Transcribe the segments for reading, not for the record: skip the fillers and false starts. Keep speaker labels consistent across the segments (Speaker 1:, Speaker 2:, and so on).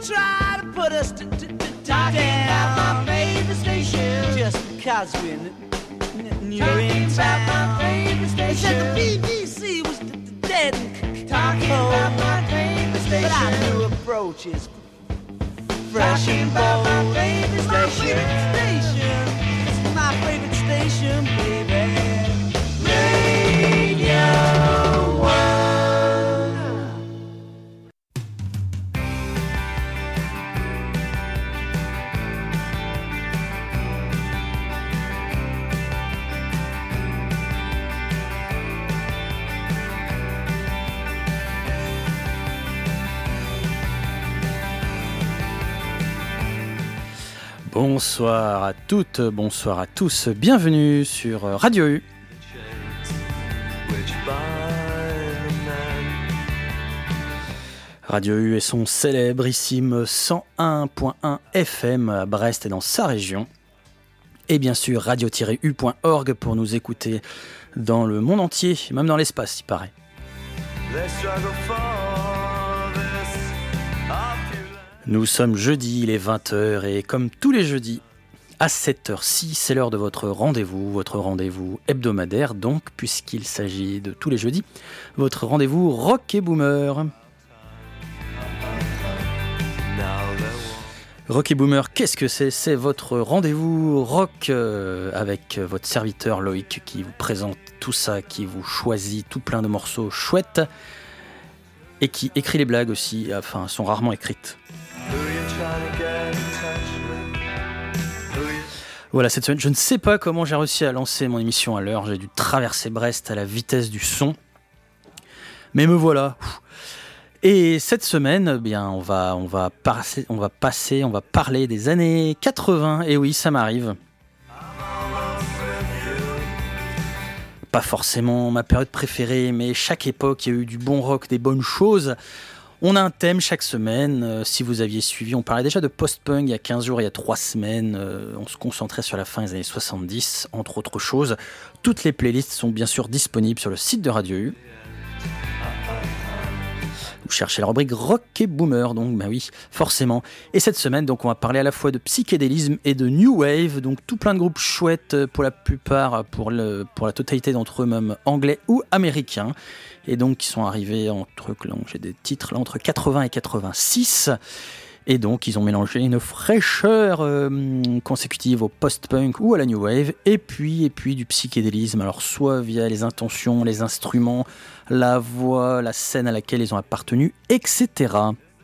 Speaker 1: try to put us to talking about my favorite station. Just because we're new in town. My favorite station. They said the BBC was dead and talking about my favorite station. But our new approach is fresh and bold. My favorite station. It's my favorite station, baby. Radio One.
Speaker 2: Bonsoir à toutes, bonsoir à tous, bienvenue sur Radio U. Radio U et son célébrissime 101.1 FM à Brest et dans sa région. Et bien sûr radio-u.org pour nous écouter dans le monde entier, même dans l'espace, il paraît. Nous sommes jeudi, il est 20h et comme tous les jeudis, à 7h06, c'est l'heure de votre rendez-vous hebdomadaire donc, puisqu'il s'agit de tous les jeudis, votre rendez-vous Rock et Boomer. Rock et Boomer, qu'est-ce que c'est ? C'est votre rendez-vous rock avec votre serviteur Loïc qui vous présente tout ça, qui vous choisit tout plein de morceaux chouettes et qui écrit les blagues aussi, enfin, sont rarement écrites. Voilà, cette semaine, je ne sais pas comment j'ai réussi à lancer mon émission à l'heure. J'ai dû traverser Brest à la vitesse du son. Mais me voilà. Et cette semaine, eh bien, on va parler des années 80. Et oui, ça m'arrive. Pas forcément ma période préférée, mais chaque époque, il y a eu du bon rock, des bonnes choses. On a un thème chaque semaine, si vous aviez suivi, on parlait déjà de post-punk il y a 15 jours, il y a 3 semaines, on se concentrait sur la fin des années 70, entre autres choses. Toutes les playlists sont bien sûr disponibles sur le site de Radio U. Vous cherchez la rubrique Rock et Boomer, donc bah oui, forcément. Et cette semaine, donc, on va parler à la fois de psychédélisme et de New Wave, donc tout plein de groupes chouettes pour la plupart, pour la totalité d'entre eux même anglais ou américains. Et donc qui sont arrivés j'ai des titres là, entre 80 et 86. Et donc ils ont mélangé une fraîcheur consécutive au post-punk ou à la new wave, et puis du psychédélisme, alors soit via les intentions, les instruments, la voix, la scène à laquelle ils ont appartenu, etc.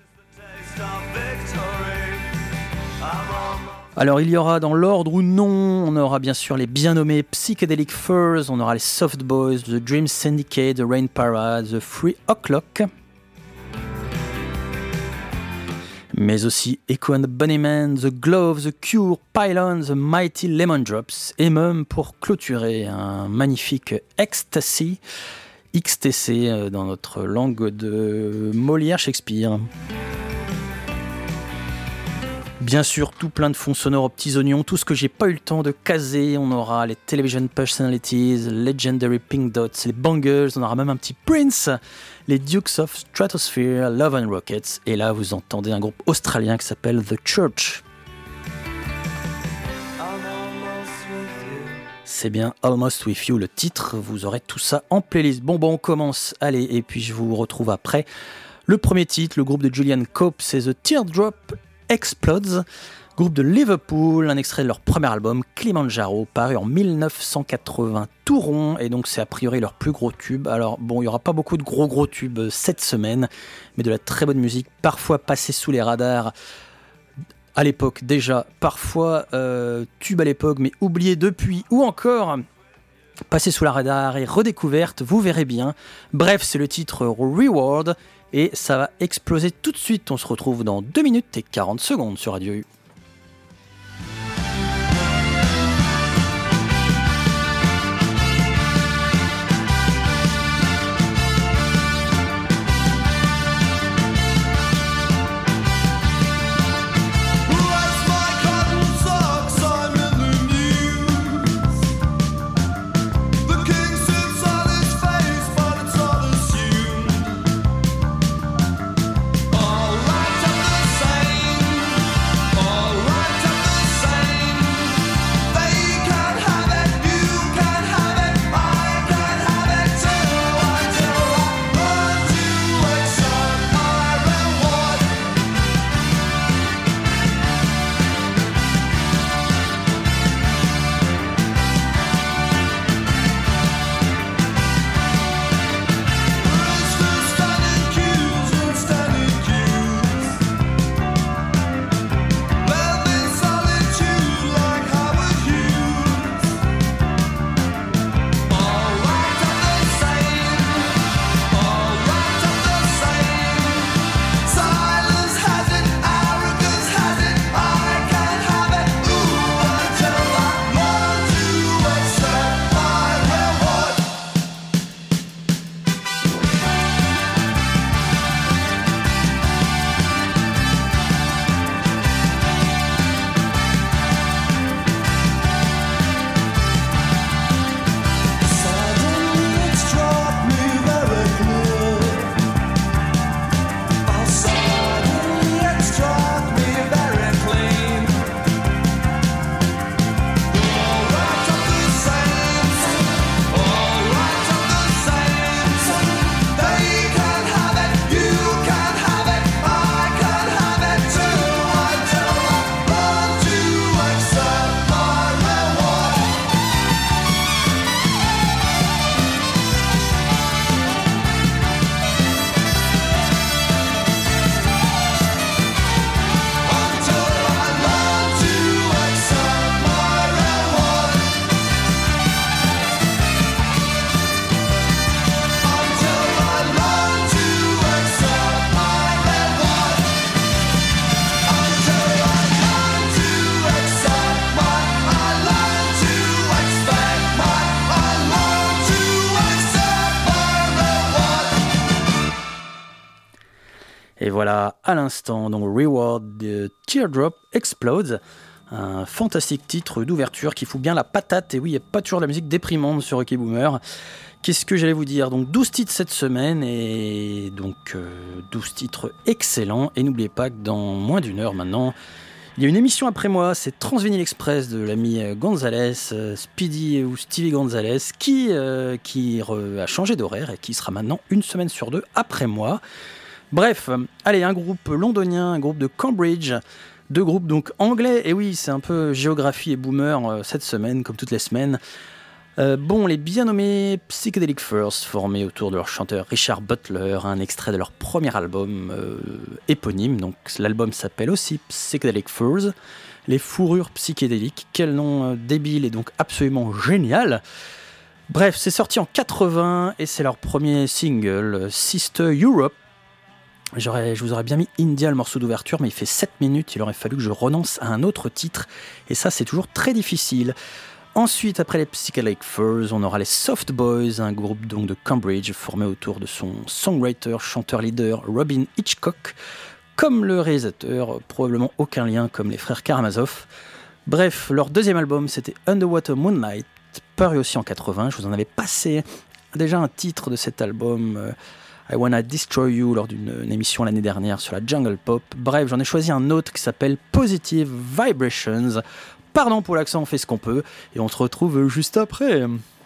Speaker 2: Alors il y aura dans l'ordre ou non, on aura bien sûr les bien nommés Psychedelic Furs, on aura les Soft Boys, The Dream Syndicate, The Rain Parade, The Free O'Clock, mais aussi Echo and the Bunnymen, The Glove, The Cure, Pylon, The Mighty Lemon Drops, et même pour clôturer un magnifique Ecstasy, XTC dans notre langue de Molière-Shakespeare. Bien sûr, tout plein de fonds sonores aux petits oignons, tout ce que j'ai pas eu le temps de caser. On aura les Television Personalities, Legendary Pink Dots, les Bangles, on aura même un petit Prince, les Dukes of Stratosphere, Love and Rockets. Et là, vous entendez un groupe australien qui s'appelle The Church. C'est bien Almost With You, le titre. Vous aurez tout ça en playlist. Bon, on commence. Allez, et puis je vous retrouve après. Le premier titre, le groupe de Julian Cope, c'est The Teardrop Explodes, groupe de Liverpool, un extrait de leur premier album Kilimanjaro, paru en 1980, tout rond, et donc c'est a priori leur plus gros tube. Alors bon, il n'y aura pas beaucoup de gros tubes cette semaine, mais de la très bonne musique, parfois passée sous les radars à l'époque déjà, parfois tube à l'époque, mais oublié depuis, ou encore passée sous la radar et redécouverte, vous verrez bien. Bref, c'est le titre Reward, et ça va exploser tout de suite. On se retrouve dans 2 minutes et 40 secondes sur Radio U.
Speaker 3: All right, I'm the same.
Speaker 2: Et voilà, à l'instant, donc Reward de Teardrop Explodes, un fantastique titre d'ouverture qui fout bien la patate. Et oui, il n'y a pas toujours de la musique déprimante sur Rocky Boomer. Qu'est-ce que j'allais vous dire? Donc 12 titres cette semaine, et donc 12 titres excellents. Et n'oubliez pas que dans moins d'une heure maintenant, il y a une émission après moi, c'est Transvinyl Express de l'ami Gonzalez, Speedy ou Stevie Gonzalez, qui a changé d'horaire et qui sera maintenant une semaine sur deux après moi. Bref, allez, un groupe londonien, un groupe de Cambridge, deux groupes donc anglais, et oui, c'est un peu géographie et boomer cette semaine, comme toutes les semaines. Les bien nommés Psychedelic Furs, formés autour de leur chanteur Richard Butler, un extrait de leur premier album éponyme, donc l'album s'appelle aussi Psychedelic Furs, les fourrures psychédéliques, quel nom débile et donc absolument génial. Bref, c'est sorti en 80 et c'est leur premier single, Sister Europe. Je vous aurais bien mis India, le morceau d'ouverture, mais il fait 7 minutes, il aurait fallu que je renonce à un autre titre, et ça c'est toujours très difficile. Ensuite, après les Psychedelic Furs, on aura les Soft Boys, un groupe donc de Cambridge formé autour de son songwriter, chanteur-leader Robin Hitchcock, comme le réalisateur, probablement aucun lien comme les frères Karamazov. Bref, leur deuxième album c'était Underwater Moonlight, paru aussi en 80, je vous en avais passé déjà un titre de cet album, I Wanna Destroy You, lors d'une émission l'année dernière sur la Jungle Pop. Bref, j'en ai choisi un autre qui s'appelle Positive Vibrations. Pardon pour l'accent, on fait ce qu'on peut, et on se retrouve juste après.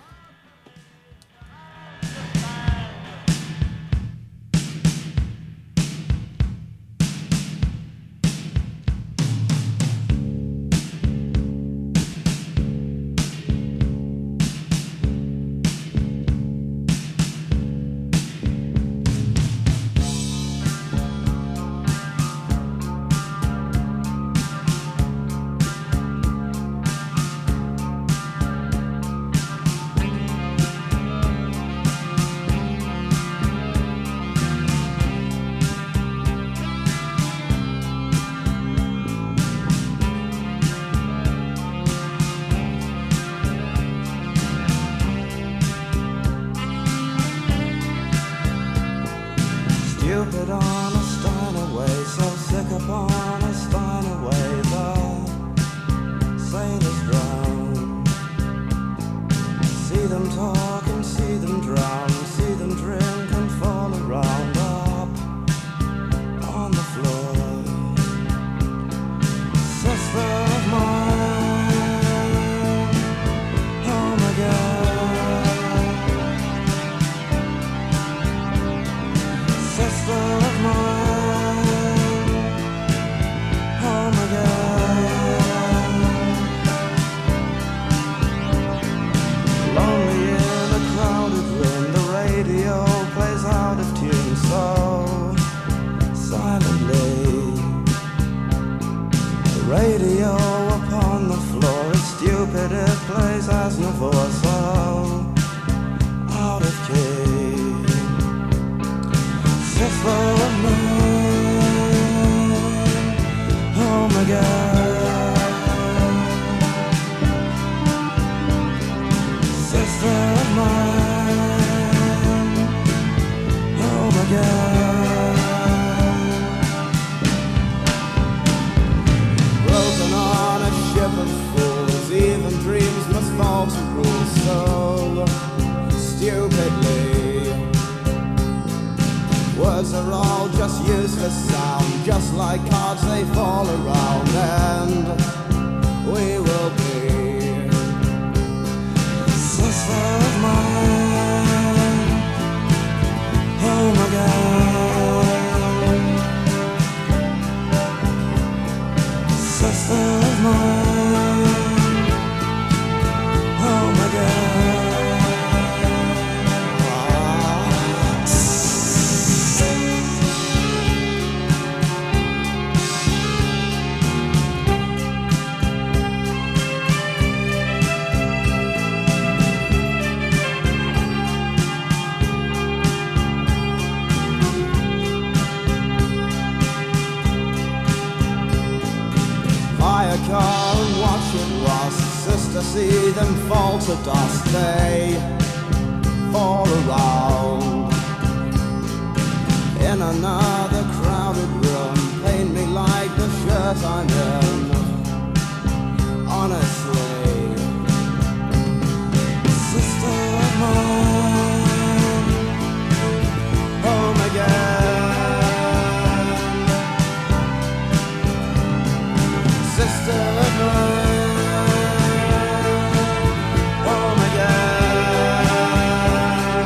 Speaker 3: See them fall to dust, they fall around in another crowd. that I'm in, honestly. Sister of mine, home again. Sister of mine, home again.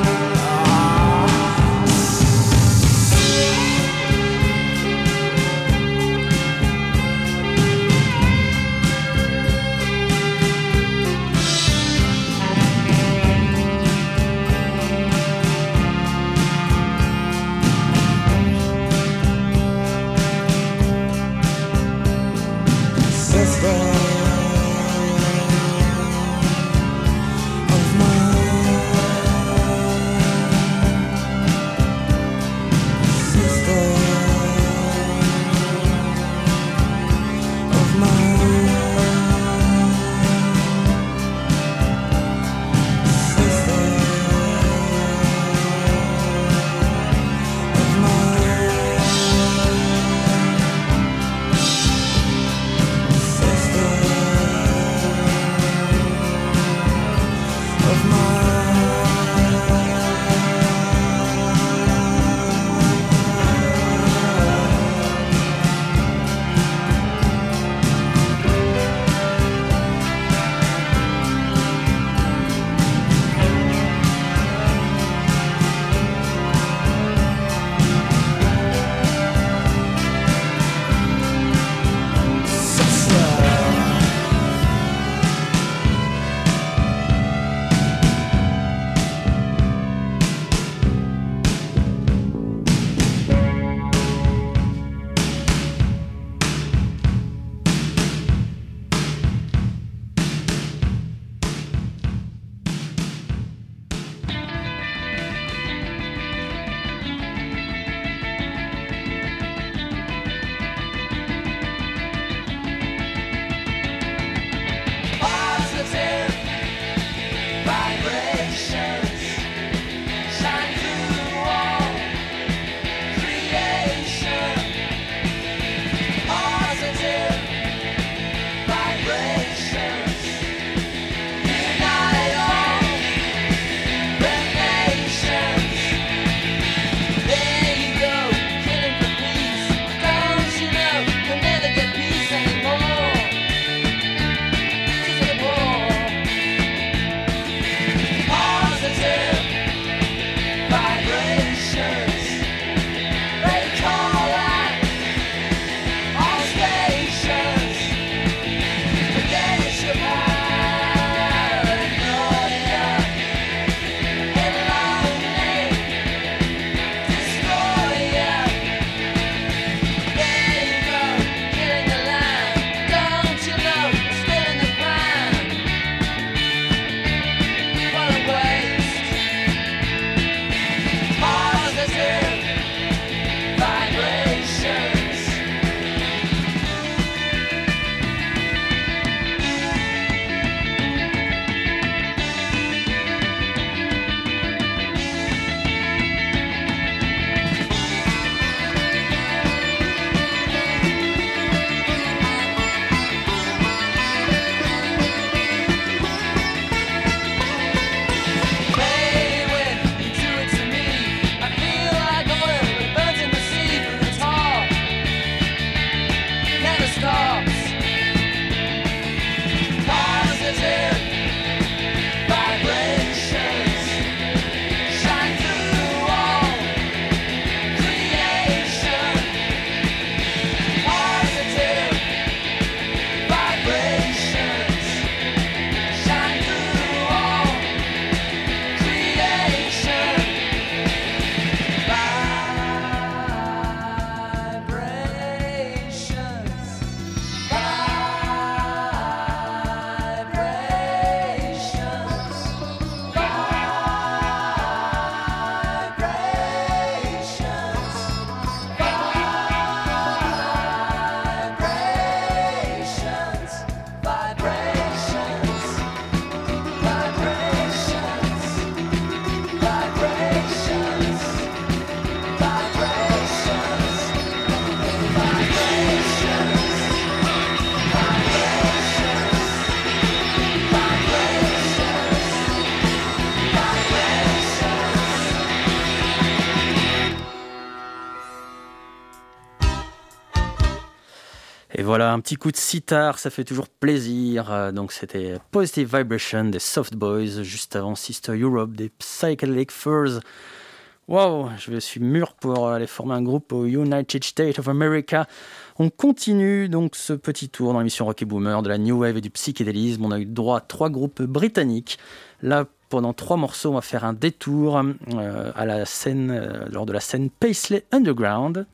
Speaker 2: Et voilà, un petit coup de sitar, ça fait toujours plaisir. Donc c'était Positive Vibration des Soft Boys, juste avant Sister Europe des Psychedelic Furs. Wow, je suis mûr pour aller former un groupe au United States of America. On continue donc ce petit tour dans l'émission Rock & Boomer de la New Wave et du psychédélisme. On a eu droit à 3 groupes britanniques. Là, pendant 3 morceaux, on va faire un détour à la scène, lors de la scène Paisley Underground.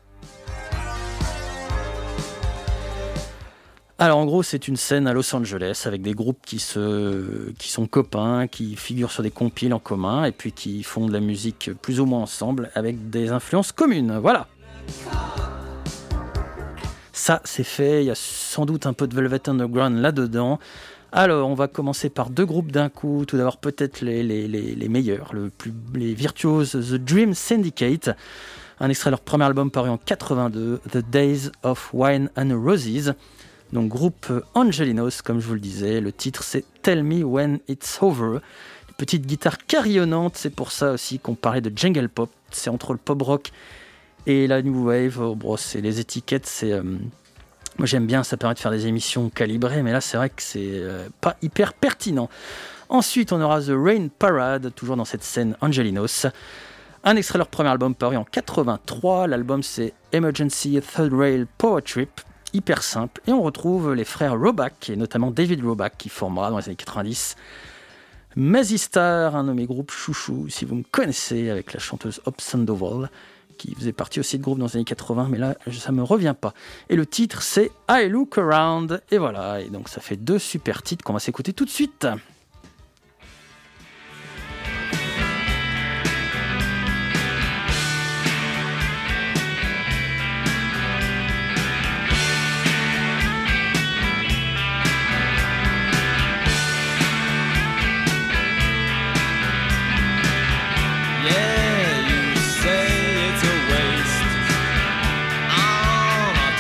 Speaker 2: Alors en gros, c'est une scène à Los Angeles avec des groupes qui sont copains, qui figurent sur des compiles en commun et puis qui font de la musique plus ou moins ensemble avec des influences communes. Voilà. Ça, c'est fait. Il y a sans doute un peu de Velvet Underground là-dedans. Alors, on va commencer par 2 groupes d'un coup. Tout d'abord, peut-être les meilleurs, les virtuoses, The Dream Syndicate. Un extrait de leur premier album paru en 82, The Days of Wine and Roses. Donc groupe Angelinos, comme je vous le disais, le titre c'est Tell Me When It's Over. Une petite guitare carillonnante, c'est pour ça aussi qu'on parlait de jungle pop, c'est entre le pop rock et la new wave. C'est les étiquettes, moi j'aime bien, ça permet de faire des émissions calibrées, mais là c'est vrai que c'est pas hyper pertinent. Ensuite on aura The Rain Parade, toujours dans cette scène Angelinos. Un extrait de leur premier album paru en 83, l'album c'est Emergency Third Rail Power Trip. Hyper simple, et on retrouve les frères Roback, et notamment David Roback, qui formera dans les années 90 Mazistar, un de mes groupes chouchou, si vous me connaissez, avec la chanteuse Hope Sandoval, qui faisait partie aussi de groupe dans les années 80, mais là, ça me revient pas. Et le titre, c'est I Look Around, et voilà, et donc ça fait 2 super titres qu'on va s'écouter tout de suite.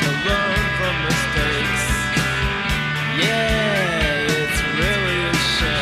Speaker 3: Yeah, it's really a shame.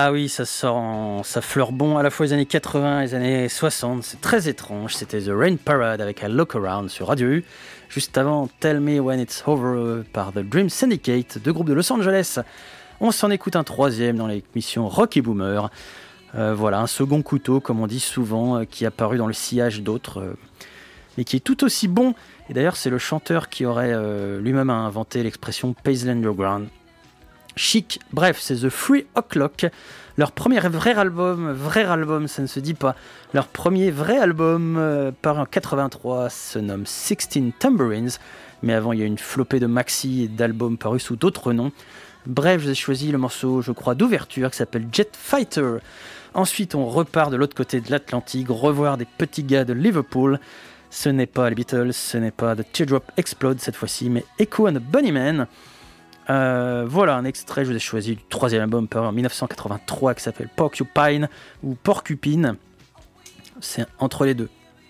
Speaker 2: Ah oui, ça fleure bon à la fois les années 80 et les années 60, c'est très étrange. C'était The Rain Parade avec A Look Around sur Radio U. Juste avant Tell Me When It's Over par The Dream Syndicate, deux groupes de Los Angeles. On s'en écoute un troisième dans l'émission Rock & Boomer. Voilà, un second couteau, comme on dit souvent, qui est apparu dans le sillage d'autres, mais qui est tout aussi bon. Et d'ailleurs, c'est le chanteur qui aurait lui-même inventé l'expression « Paisley Underground ». Chic, bref, c'est The Free O'Clock, leur premier vrai album, ça ne se dit pas. Leur premier vrai album, paru en 83, se nomme 16 Tambourines, mais avant il y a une flopée de maxi et d'albums parus sous d'autres noms. Bref, j'ai choisi le morceau, je crois, d'ouverture qui s'appelle Jet Fighter. Ensuite, on repart de l'autre côté de l'Atlantique, revoir des petits gars de Liverpool. Ce n'est pas les Beatles, ce n'est pas The Teardrop Explode cette fois-ci, mais Echo and the Bunnymen. Voilà un extrait, je vous ai choisi du troisième album paru en 1983 qui s'appelle Porcupine ou Porcupine. C'est entre les deux.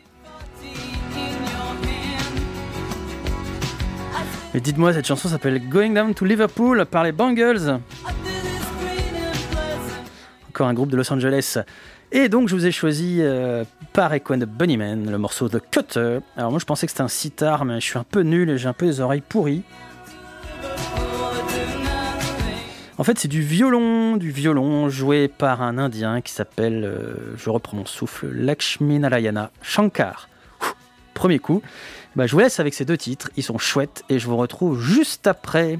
Speaker 2: Mais dites-moi, cette chanson s'appelle Going Down to Liverpool par les Bangles. Encore un groupe de Los Angeles. Et donc je vous ai choisi par Echo and the Bunnymen le morceau The Cutter. Alors moi je pensais que c'était un sitar, mais je suis un peu nul et j'ai un peu les oreilles pourries. En fait, c'est du violon joué par un Indien qui s'appelle, je reprends mon souffle, Lakshminarayana Shankar. Premier coup. Je vous laisse avec ces deux titres, ils sont chouettes et je vous retrouve juste après.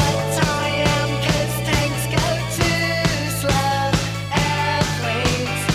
Speaker 4: Go too slow, airplanes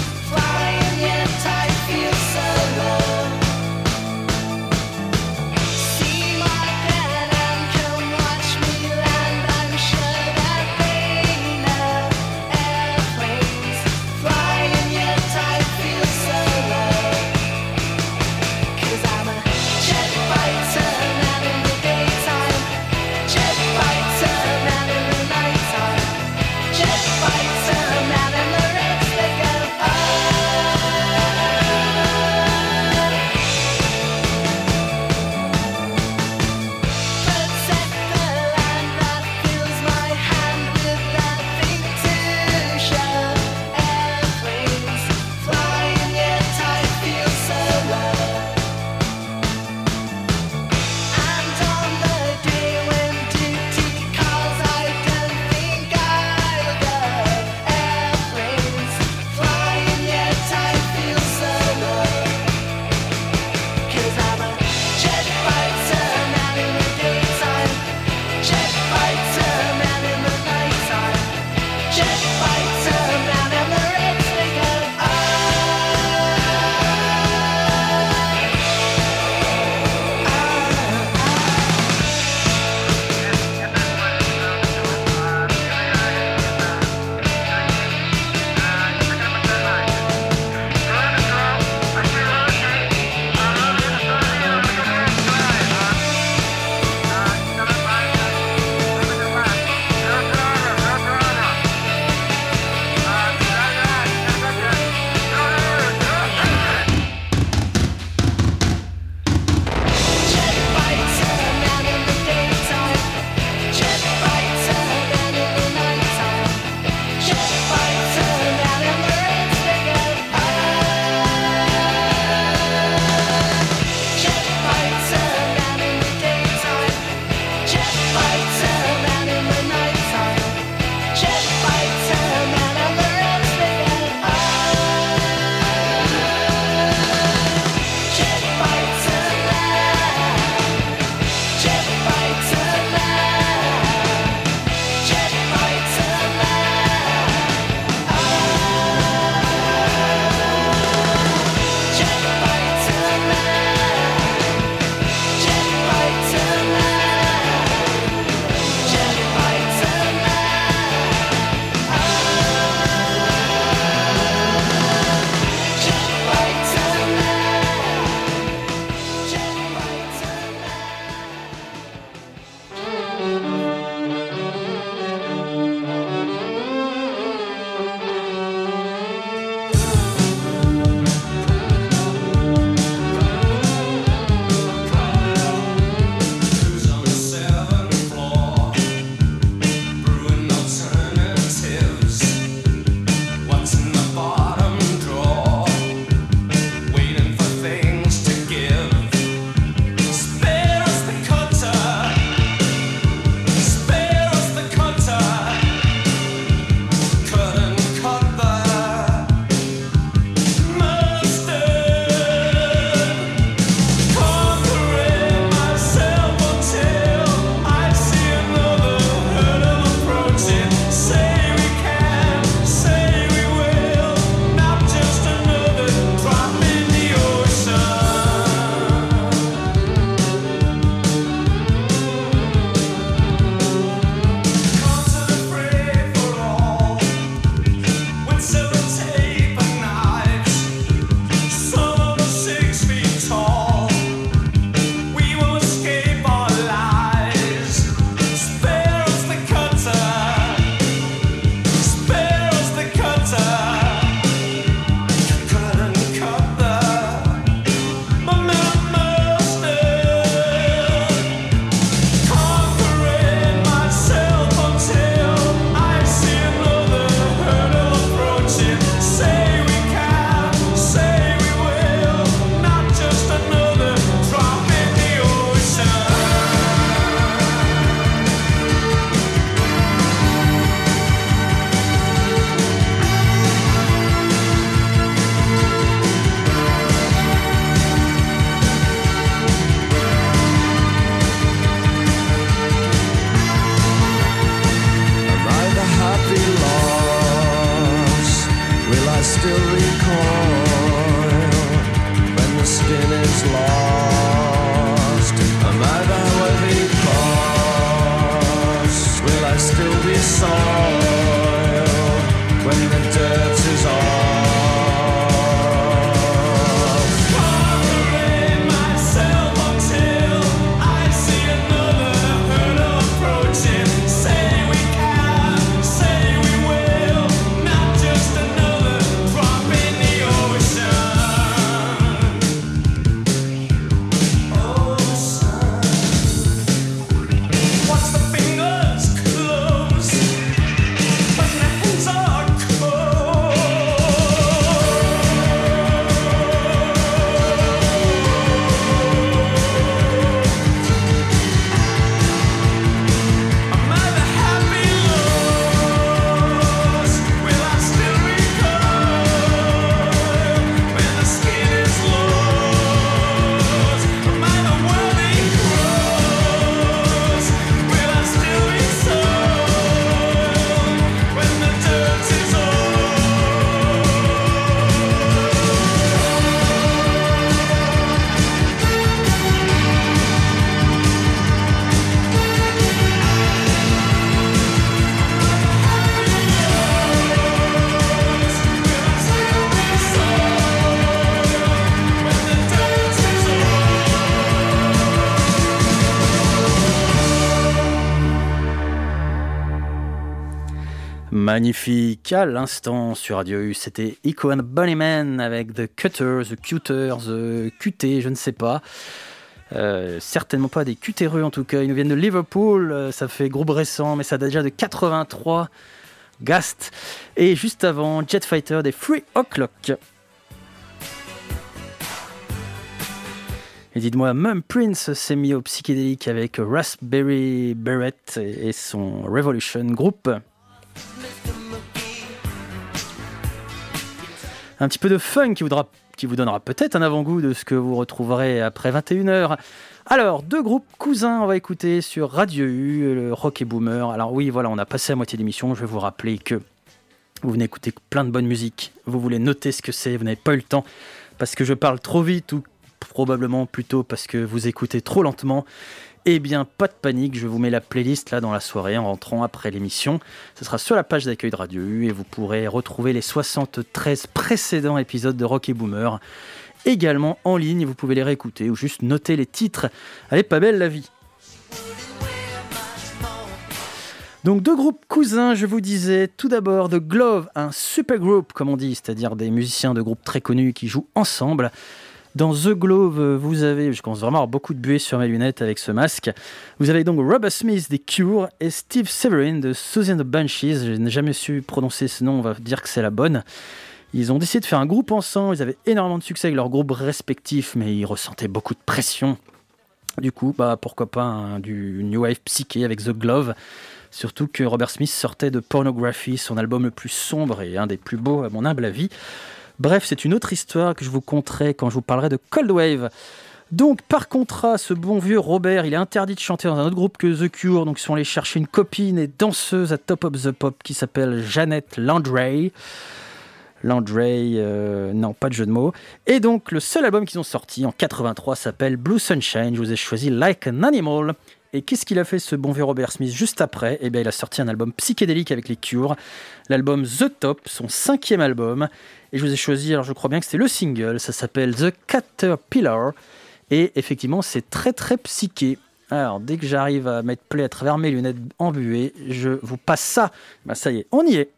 Speaker 2: Magnifique, à l'instant sur Radio U, c'était Echo and Bunnyman avec The Cutter, The QT, je ne sais pas. Certainement pas des cutéreux en tout cas, ils nous viennent de Liverpool, ça fait groupe récent, mais ça date déjà de 83, Gast. Et juste avant, Jet Fighter des 3 O'Clock. Et dites-moi, Mum Prince s'est mis au psychédélique avec Raspberry Beret et son Revolution Group. Un petit peu de fun qui vous donnera peut-être un avant-goût de ce que vous retrouverez après 21h. Alors, 2 groupes cousins, on va écouter sur Radio U, le Rock et Boomer. Alors oui, voilà, on a passé la moitié de l'émission, je vais vous rappeler que vous venez écouter plein de bonne musique, vous voulez noter ce que c'est, vous n'avez pas eu le temps parce que je parle trop vite ou probablement plutôt parce que vous écoutez trop lentement. Eh bien, pas de panique, je vous mets la playlist là dans la soirée en rentrant après l'émission. Ce sera sur la page d'accueil de Radio U et vous pourrez retrouver les 73 précédents épisodes de Rock et Boomer. Également en ligne, vous pouvez les réécouter ou juste noter les titres. Elle est pas belle la vie. Donc 2 groupes cousins, je vous disais, tout d'abord The Glove, un super groupe comme on dit, c'est-à-dire des musiciens de groupes très connus qui jouent ensemble. Dans The Glove, vous avez, je commence vraiment à avoir beaucoup de buée sur mes lunettes avec ce masque, vous avez donc Robert Smith des Cure et Steve Severin de Susie and the Banshees. Je n'ai jamais su prononcer ce nom, on va dire que c'est la bonne. Ils ont décidé de faire un groupe ensemble, ils avaient énormément de succès avec leurs groupes respectifs, mais ils ressentaient beaucoup de pression. Du coup, pourquoi pas du New Wave psyché avec The Glove. Surtout que Robert Smith sortait de Pornography, son album le plus sombre et un des plus beaux à mon humble avis. Bref, c'est une autre histoire que je vous conterai quand je vous parlerai de Cold Wave. Donc, par contrat, ce bon vieux Robert, il est interdit de chanter dans un autre groupe que The Cure. Donc, ils sont allés chercher une copine et danseuse à Top of the Pop qui s'appelle Jeannette Landry. Non, pas de jeu de mots. Et donc, le seul album qu'ils ont sorti en 83 s'appelle Blue Sunshine. Je vous ai choisi Like an Animal. Et qu'est-ce qu'il a fait ce bon vieux Robert Smith juste après ? Eh bien, il a sorti un album psychédélique avec les Cure, l'album The Top, son 5e album. Et je vous ai choisi, alors je crois bien que c'était le single, ça s'appelle The Caterpillar. Et effectivement, c'est très très psyché. Alors, dès que j'arrive à mettre play à travers mes lunettes embuées, je vous passe ça. Ça y est, on y est.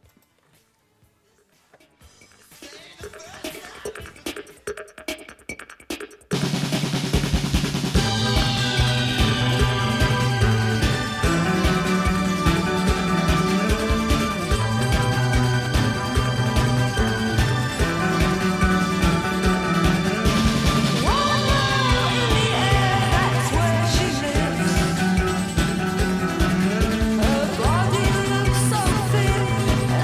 Speaker 4: Body looks so fit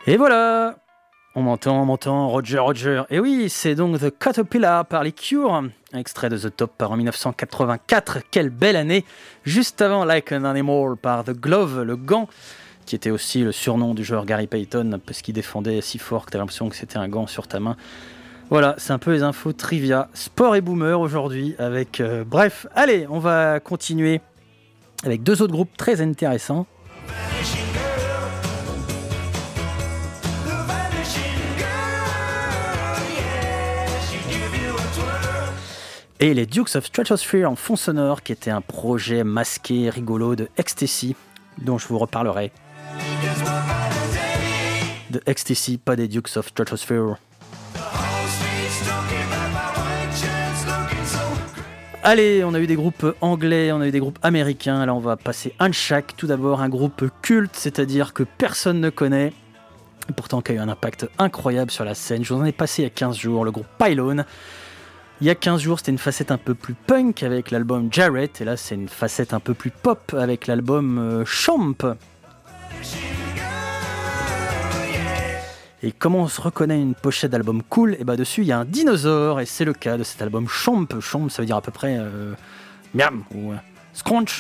Speaker 2: Et voilà, on m'entend, Roger. Et oui, c'est donc The Caterpillar par les Cure, extrait de The Top par en 1984. Quelle belle année! Juste avant Like an Animal par The Glove, le gant, qui était aussi le surnom du joueur Gary Payton, parce qu'il défendait si fort que t'as l'impression que c'était un gant sur ta main. Voilà, c'est un peu les infos trivia. Sport et boomer aujourd'hui avec... bref, allez, on va continuer avec deux autres groupes très intéressants. Et les Dukes of Stratosphere en fond sonore, qui était un projet masqué, rigolo de Ecstasy, dont je vous reparlerai. De Ecstasy, pas des Dukes of Stratosphere. Allez, on a eu des groupes anglais, on a eu des groupes américains, là on va passer un de chaque. Tout d'abord un groupe culte, c'est-à-dire que personne ne connaît, et pourtant qui a eu un impact incroyable sur la scène. Je vous en ai passé il y a 15 jours, le groupe Pylone. Il y a 15 jours, c'était une facette un peu plus punk avec l'album Jarrett, et là c'est une facette un peu plus pop avec l'album Champ. Et comment on se reconnaît une pochette d'album cool? Et bah dessus il y a un dinosaure, et c'est le cas de cet album Champ. Champ, ça veut dire à peu près miam ou scrunch.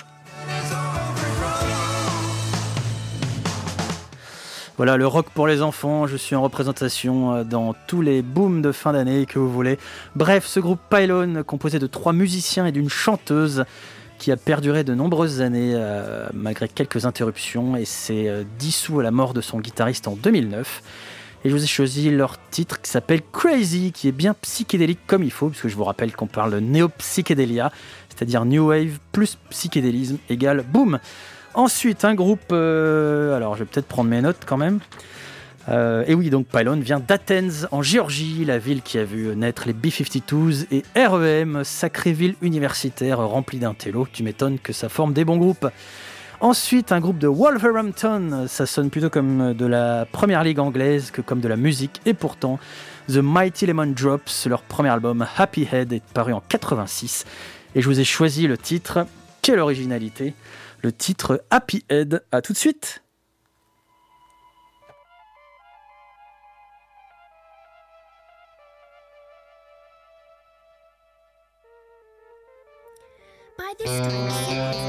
Speaker 2: Voilà, le rock pour les enfants, je suis en représentation dans tous les booms de fin d'année que vous voulez. Bref, ce groupe Pylone, composé de 3 musiciens et d'une chanteuse, qui a perduré de nombreuses années malgré quelques interruptions, et s'est dissous à la mort de son guitariste en 2009. Et je vous ai choisi leur titre qui s'appelle Crazy, qui est bien psychédélique comme il faut, puisque je vous rappelle qu'on parle de néo-psychédélia, c'est-à-dire New Wave plus psychédélisme égale boom. Ensuite, un groupe... alors, je vais peut-être prendre mes notes quand même. Et oui, donc Pylone vient d'Athens, en Géorgie, la ville qui a vu naître les B-52s et REM, sacrée ville universitaire remplie d'intello. Tu m'étonnes que ça forme des bons groupes. Ensuite, un groupe de Wolverhampton. Ça sonne plutôt comme de la première ligue anglaise que comme de la musique. Et pourtant, The Mighty Lemon Drops, leur premier album Happy Head, est paru en 86. Et je vous ai choisi le titre. Quelle originalité! Le titre Happy Head. À tout de suite.
Speaker 4: By this time,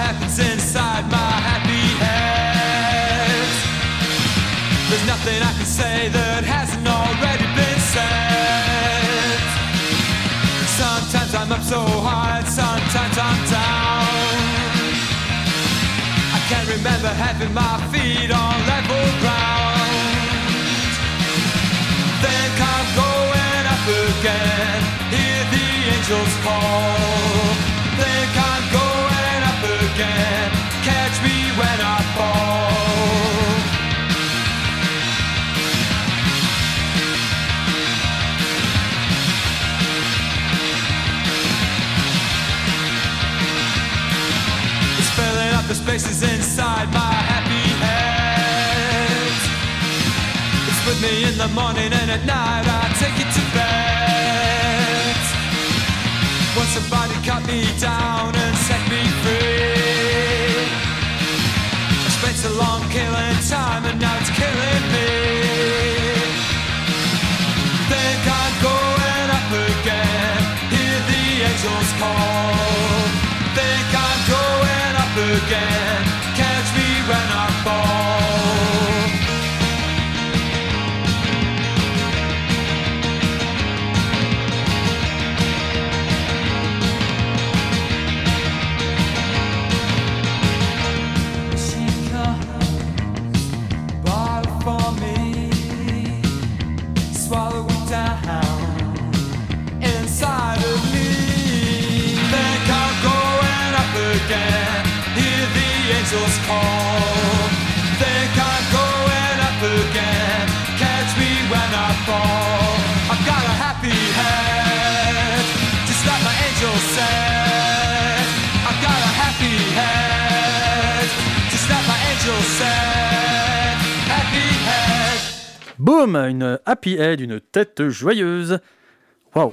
Speaker 5: happens inside my happy head. There's nothing I can say that hasn't already been said. Sometimes I'm up so high, sometimes I'm down. I can't remember having my feet on level ground. Think I'm going up again, hear the angels call. Think I'm going up again, catch me when I fall. It's filling up the spaces inside my happy head. It's with me in the morning and at night I take it to bed. Once somebody cut me down and set me free. I spent so long killing time and now it's killing me. Think I'm going up again, hear the angels call. Think I'm going up again, catch me when I fall. Angels call. Think I'm going up again, catch me when I fall. I've got a happy head, just like my angel said. I've got a happy head, just like my angel said. Happy head.
Speaker 2: Boum, une happy head, une tête joyeuse. Waouh.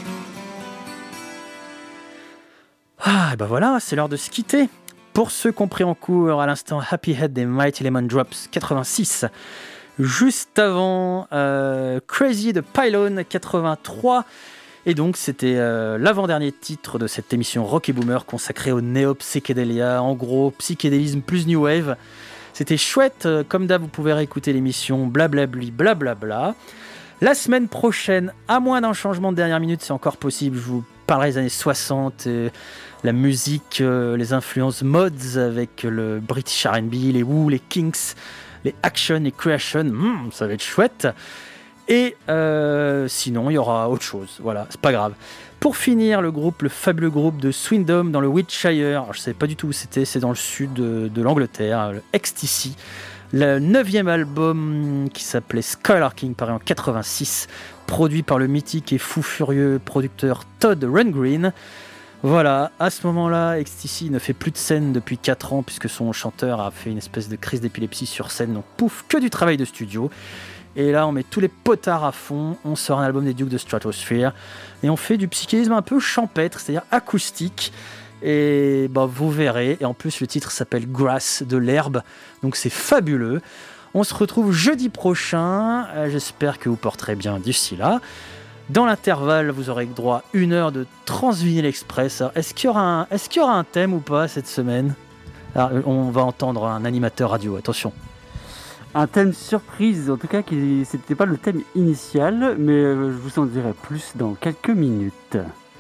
Speaker 2: Ah, et ben voilà, c'est l'heure de se quitter. Pour ceux qui ont pris en cours à l'instant, Happy Head des Mighty Lemon Drops 86. Juste avant, Crazy de Pylon 83. Et donc, c'était l'avant-dernier titre de cette émission Rock et Boomer consacrée au néo-psychédélia. En gros, psychédélisme plus New Wave. C'était chouette. Comme d'hab, vous pouvez réécouter l'émission blablabli blablabla. La semaine prochaine, à moins d'un changement de dernière minute, c'est encore possible. Je vous parlerai des années 60, la musique, les influences mods avec le British R&B, les Who, les Kinks, les Action et Creation. Ça va être chouette. Et sinon, il y aura autre chose. Voilà, c'est pas grave. Pour finir, le fabuleux groupe de Swindon dans le Wiltshire. Alors, je ne savais pas du tout où c'était. C'est dans le sud de l'Angleterre, le XTC. Le 9e album qui s'appelait Skylarking, paru en 86, produit par le mythique et fou furieux producteur Todd Rundgren. Voilà, à ce moment-là, XTC ne fait plus de scène depuis 4 ans puisque son chanteur a fait une espèce de crise d'épilepsie sur scène, donc pouf, que du travail de studio. Et là, on met tous les potards à fond, on sort un album des Dukes de Stratosphere et on fait du psychédélisme un peu champêtre, c'est-à-dire acoustique. Et bah, vous verrez, et en plus le titre s'appelle Grass, de l'herbe, donc c'est fabuleux. On se retrouve jeudi prochain, j'espère que vous porterez bien d'ici là. Dans l'intervalle, vous aurez droit à 1 heure de Transvinyl Express. Alors, est-ce qu'il y aura un thème ou pas cette semaine ? Alors, on va entendre un animateur radio, attention.
Speaker 6: Un thème surprise, en tout cas, c'était pas le thème initial, mais je vous en dirai plus dans quelques minutes.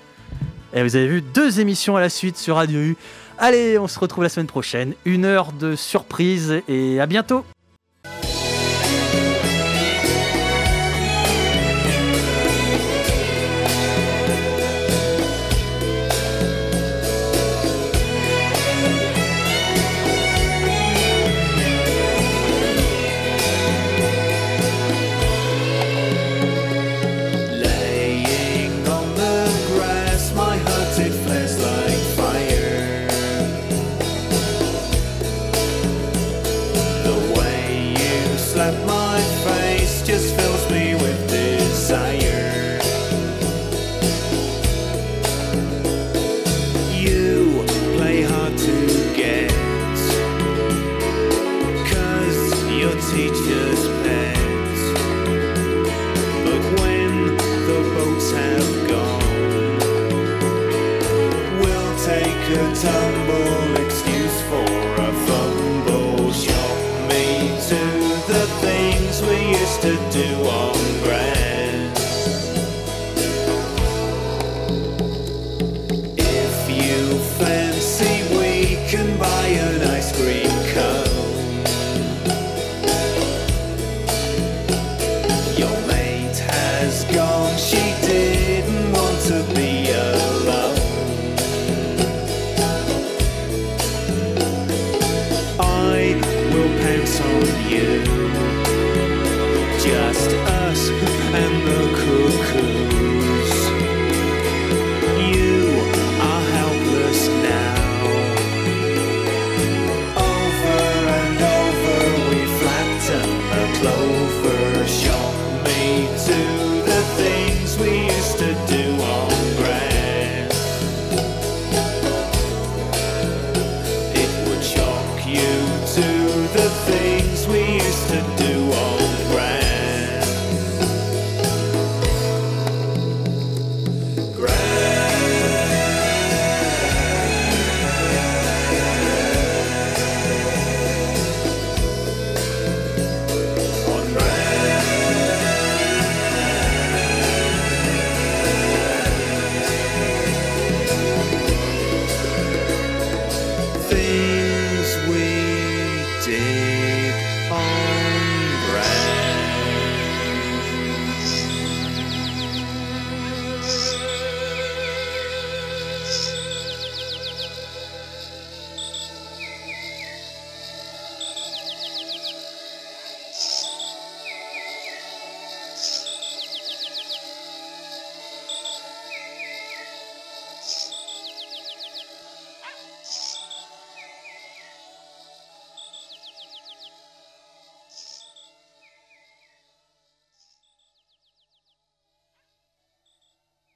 Speaker 2: Et vous avez vu 2 émissions à la suite sur Radio U. Allez, on se retrouve la semaine prochaine. 1 heure de surprise et à bientôt.
Speaker 3: Tumble, excuse
Speaker 1: and the cuckoo.